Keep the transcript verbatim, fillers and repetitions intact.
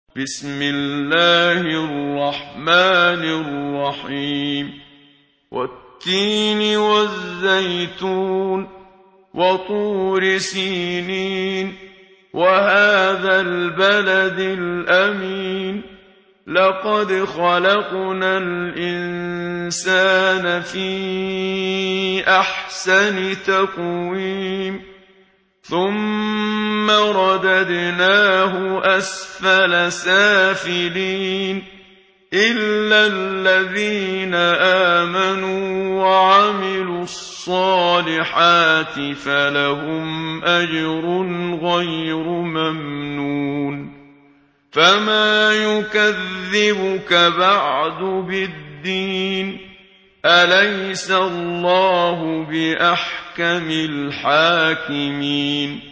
بسم الله الرحمن الرحيم والتين والزيتون وطور سينين وهذا البلد الأمين لقد خلقنا الإنسان في أحسن تقويم ثم رددناه أسفل سافلين إلا الذين آمنوا وعملوا الصالحات فلهم أجر غير ممنون فما يكذبك بعد بالدين أليس الله بأحكم الحاكمين